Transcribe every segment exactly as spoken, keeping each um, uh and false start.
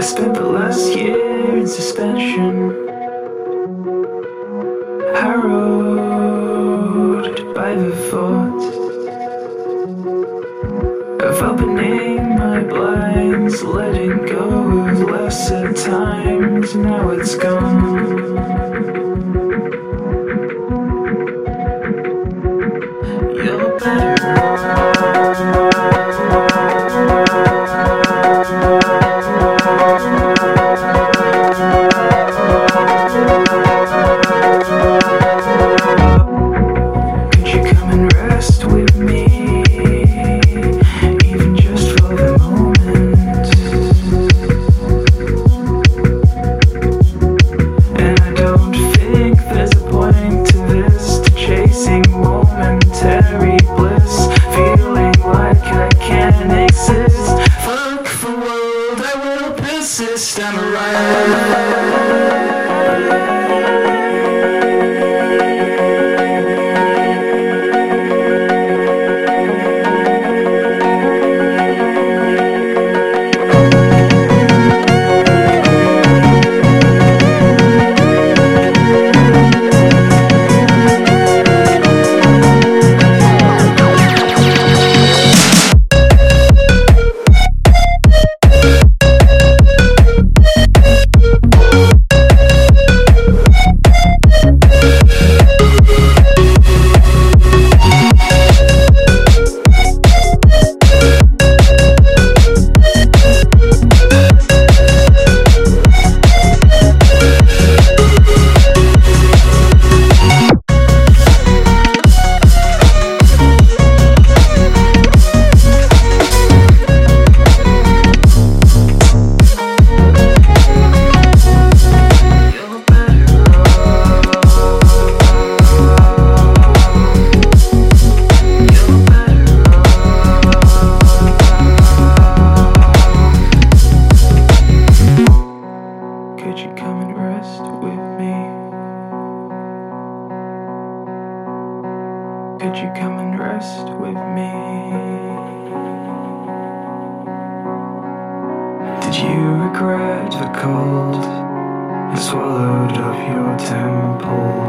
spent the last year in suspension, harrowed by the thought of opening my blinds, letting go of lesser times. Now it's gone. You're better Could you come and rest with me, even just for the moment? And I don't think there's a point to this, to chasing momentary bliss, feeling like I can't exist. Fuck the world, I will persist, I'm alive. Could you come and rest with me? Could you come and rest with me? Did you regret the cold that swallowed up your temple,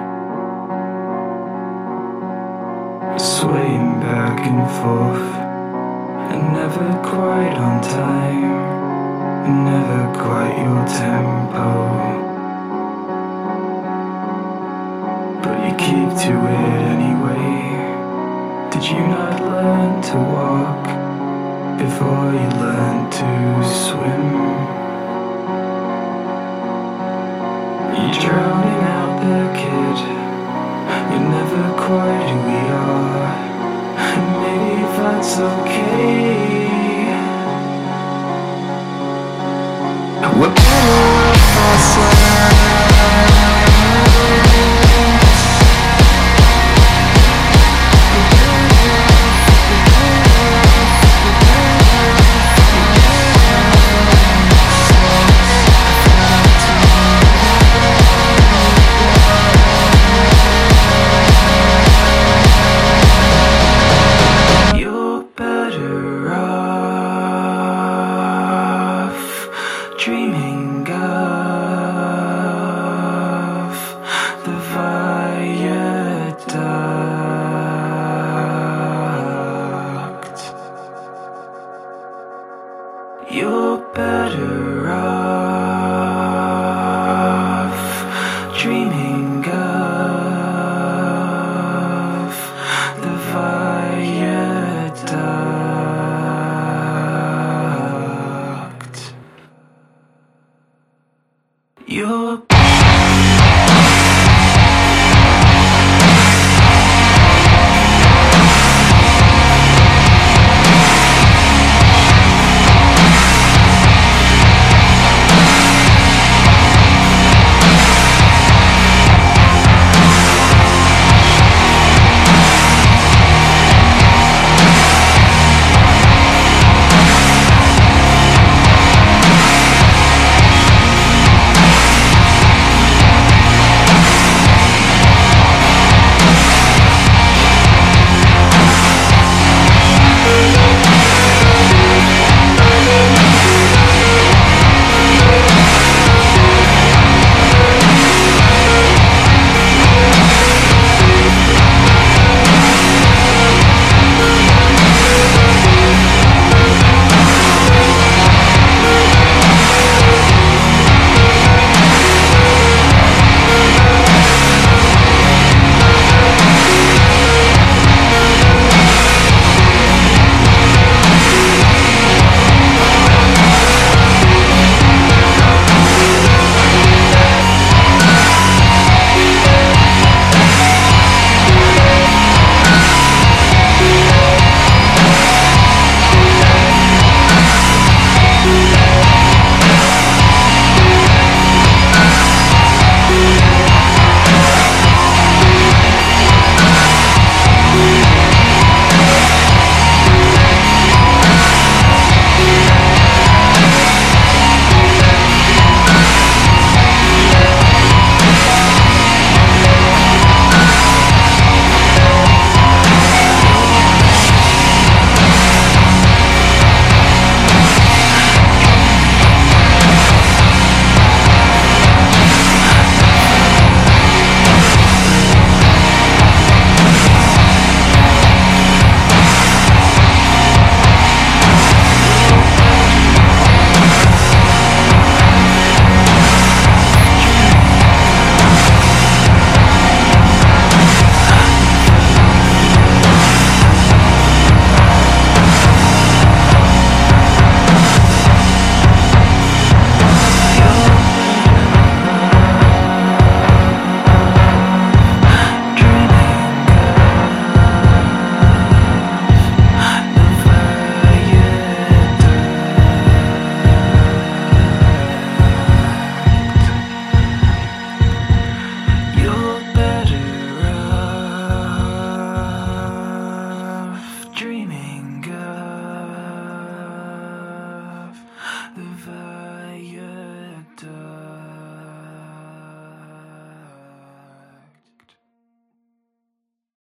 swaying back and forth, and never quite on time, never quite your tempo, but you keep to it anyway? Did you not learn to walk before you learned to swim? You're drowning out there, kid. You're never quite who we are, and maybe that's okay. We're better off You're better off dreaming of the viaduct. You're better off dreaming of the viaduct. You're